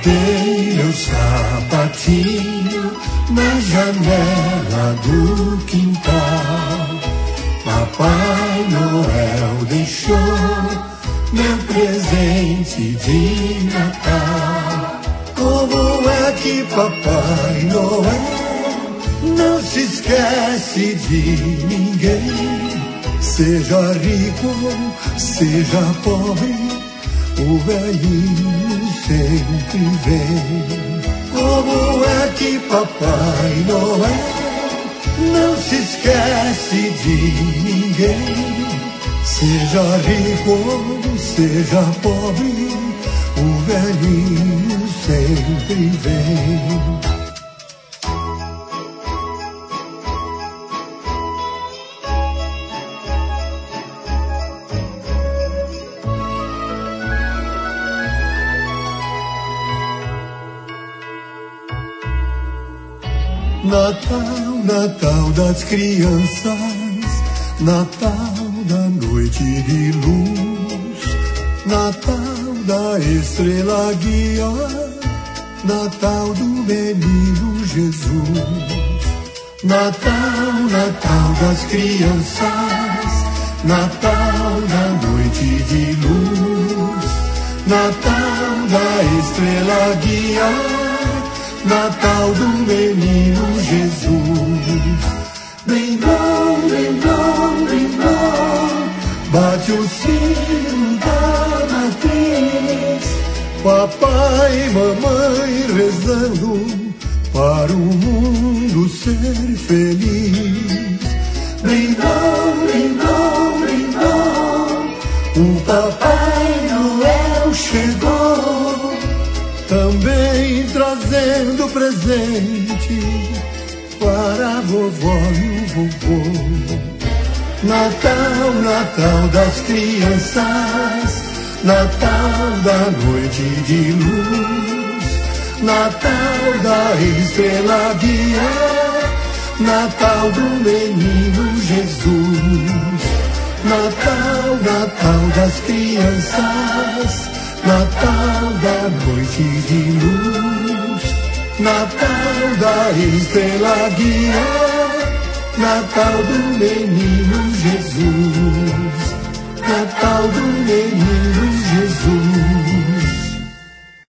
Botei meu sapatinho na janela do quintal. Papai Noel deixou meu presente de Natal. Como é que Papai Noel não se esquece de ninguém? Seja rico, seja pobre, o velhinho sempre vem. Como é que Papai Noel não se esquece de ninguém? Seja rico, seja pobre, o velhinho sempre vem. Natal, Natal das crianças, Natal da noite de luz, Natal da estrela guia, Natal do menino Jesus. Natal, Natal das crianças, Natal da noite de luz, Natal da estrela guia, Natal do menino Jesus. Blim blom, blim blom, blim blom, bate o sino da matriz. Papai e mamãe rezando para o mundo ser feliz. Blim blom, blim blom, blim blom, o Papai Noel chegou, também trazendo presente para a vovó e o vovô. Natal, Natal das crianças, Natal da noite de luz, Natal da estrela guia, Natal do menino Jesus. Natal, Natal das crianças, Natal da noite de luz, Natal da estrela guia, Natal do menino Jesus. Natal do menino